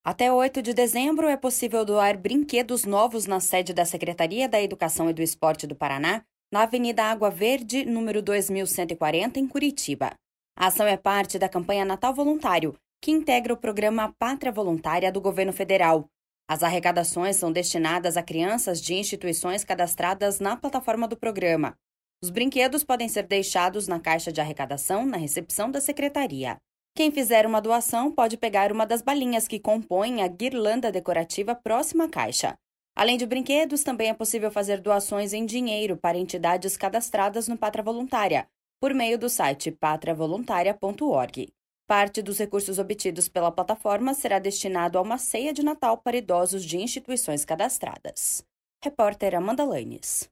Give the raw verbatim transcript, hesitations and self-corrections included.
Até oito de dezembro é possível doar brinquedos novos na sede da Secretaria da Educação e do Esporte do Paraná, na Avenida Água Verde, número dois mil cento e quarenta, em Curitiba. A ação é parte da campanha Natal Voluntário, que integra o programa Pátria Voluntária do Governo Federal. As arrecadações são destinadas a crianças de instituições cadastradas na plataforma do programa. Os brinquedos podem ser deixados na caixa de arrecadação na recepção da Secretaria. Quem fizer uma doação pode pegar uma das balinhas que compõem a guirlanda decorativa próxima à caixa. Além de brinquedos, também é possível fazer doações em dinheiro para entidades cadastradas no Pátria Voluntária, por meio do site pátria voluntária ponto org. Parte dos recursos obtidos pela plataforma será destinado a uma ceia de Natal para idosos de instituições cadastradas. Repórter Amanda Lanes.